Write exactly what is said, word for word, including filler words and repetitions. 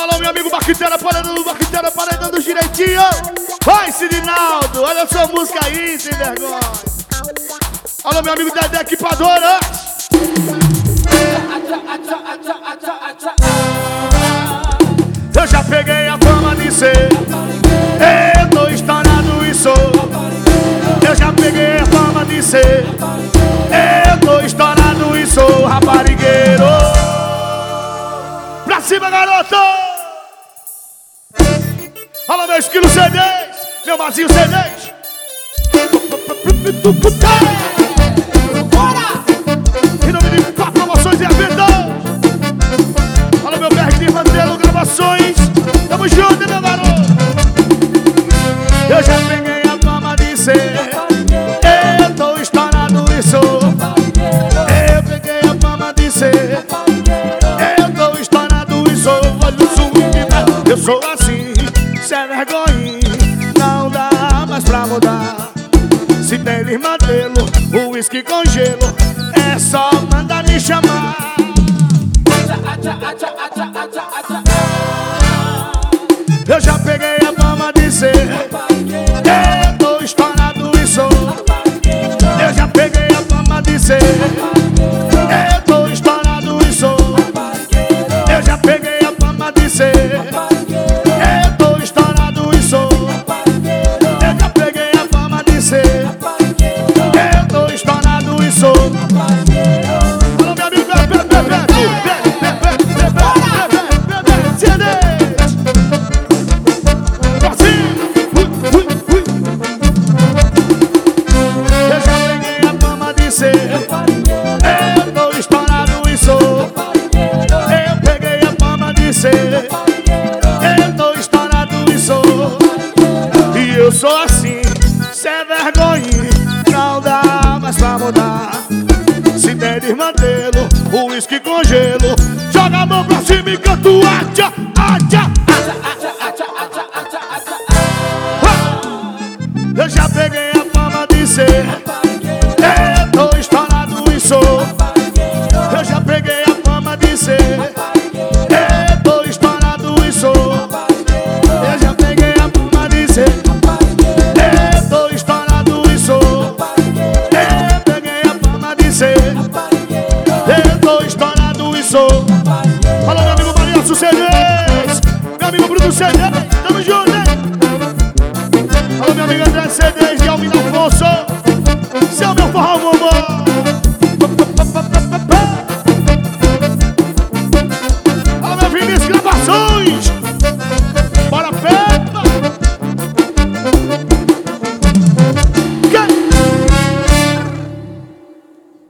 Alô, meu amigo Baquiteira, paredando, Baquiteira, paredando direitinho. Vai, Sidinaldo, olha a sua música aí, sem vergonha. Alô, meu amigo Dedé Equipadora. Eu já peguei a fama de ser, eu tô estourado e sou. Eu já peguei a fama de ser, eu tô estourado e sou raparigueiro. Pra cima, garoto! Alô, meu esquilo C dez, meu mazinho C dez. Bora! Em nome de Pá Promoções e Eventos. Alô, meu B R de Mantelo Gravações. Tamo junto, meu garoto. Eu já peguei a fama de ser, eu tô estourado e sou. Eu peguei a fama de ser, eu tô estourado e sou. Olha o swing, eu sou assim, sem vergonha, não dá mais pra mudar. Se tem Mantelo, o uísque com gelo, é só mandar me chamar. Eu já peguei a fama de ser, eu tô estourado e sou. Eu já peguei a fama de ser, eu tô estourado e sou. Eu já peguei a fama de ser, eu tô estourado e sou. Eu já peguei a fama de ser, eu tô estourado e sou. Alô, meu amigo, bebe, bebe, eu tô estourado e sou. Eu peguei a fama de ser, eu tô estourado e sou. E eu sou assim, sem vergonha, não dá mais pra mudar. Se der desmantelo, o uísque com gelo, joga a mão pra cima e canta o atia, atia. Eu já peguei a fama de ser, eu tô estourado e sou. Eu já peguei a fama de ser, eu tô estourado e sou. Eu já peguei a fama de ser, eu tô estourado e sou. Eu peguei a fama de ser, eu tô estourado e sou. Alô, meu amigo Mariaço C dez, meu amigo Bruno C dez, tamo junto, hein? Alô, meu amigo André C dez de Almina Afonso, seu meu forró, vovô.